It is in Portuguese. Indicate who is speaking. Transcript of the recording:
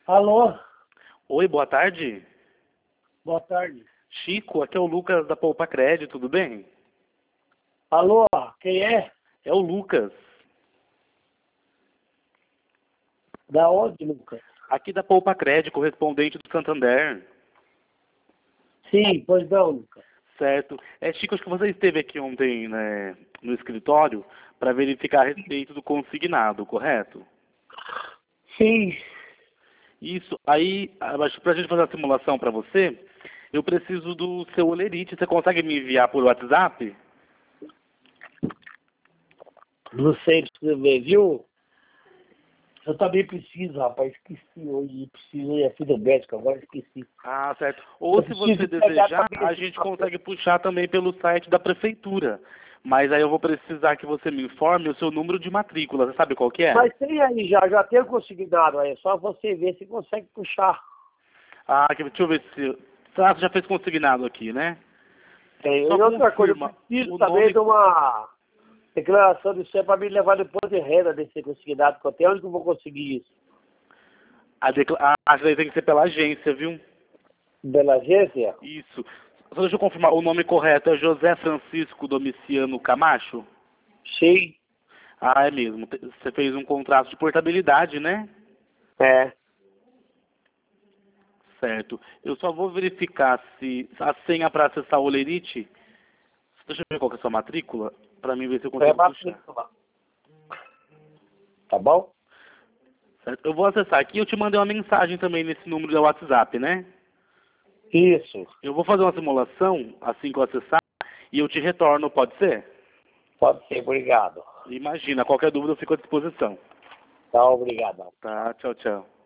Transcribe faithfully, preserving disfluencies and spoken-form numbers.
Speaker 1: Alô?
Speaker 2: Oi, boa tarde.
Speaker 1: Boa tarde.
Speaker 2: Chico, aqui é o Lucas da Poupa Crédito, tudo bem?
Speaker 1: Alô? Quem é?
Speaker 2: É o Lucas,
Speaker 1: Da onde, Lucas?
Speaker 2: aqui da Poupa Crédito, correspondente do Santander.
Speaker 1: Sim, pois não, Lucas.
Speaker 2: Certo. É, Chico, acho que você esteve aqui ontem, né, no escritório para verificar a respeito do consignado, correto?
Speaker 1: Sim.
Speaker 2: Isso. Aí, para a gente fazer a simulação para você, eu preciso do seu olerite. Você consegue me enviar por WhatsApp?
Speaker 1: Não sei escrever, viu? Eu também preciso, rapaz. Esqueci hoje. Preciso ir aqui do médico, agora esqueci.
Speaker 2: Ah, certo. Ou
Speaker 1: Eu
Speaker 2: se você
Speaker 1: preciso pegar
Speaker 2: desejar,
Speaker 1: também
Speaker 2: a
Speaker 1: esse
Speaker 2: gente
Speaker 1: papel.
Speaker 2: consegue puxar também pelo site da prefeitura. Mas aí eu vou precisar que você me informe o seu número de matrícula. Você sabe qual que é?
Speaker 1: Mas tem aí já, já tem o consignado aí. É só você ver se consegue puxar.
Speaker 2: Ah, que- deixa eu ver se... Ah, você já fez consignado aqui, né?
Speaker 1: Tem.
Speaker 2: Só
Speaker 1: E outra coisa, eu
Speaker 2: confirma
Speaker 1: preciso
Speaker 2: o
Speaker 1: também
Speaker 2: nome...
Speaker 1: de uma declaração de ser para me levar depois de renda desse consignado que eu tenho. Onde que eu vou conseguir isso?
Speaker 2: A decla... Ah, isso daí tem que ser pela agência, viu?
Speaker 1: Bela agência?
Speaker 2: Isso. Só deixa eu confirmar. O nome correto é José Francisco Domiciano Camacho?
Speaker 1: Sim.
Speaker 2: Ah, é mesmo. Te- Você fez um contrato de portabilidade, né?
Speaker 1: É.
Speaker 2: Certo. Eu só vou verificar se a senha para acessar o Olerite. Deixa eu ver qual que é a sua matrícula, para mim ver se eu
Speaker 1: É
Speaker 2: consigo puxar.
Speaker 1: matrícula. Tá bom?
Speaker 2: Certo? Eu vou acessar aqui, eu te mandei uma mensagem também nesse número do WhatsApp, né?
Speaker 1: Isso.
Speaker 2: Eu vou fazer uma simulação assim que eu acessar e eu te retorno, pode ser?
Speaker 1: Pode ser, obrigado.
Speaker 2: Imagina, qualquer dúvida eu fico à disposição.
Speaker 1: Tá, obrigado.
Speaker 2: Tá, tchau, tchau.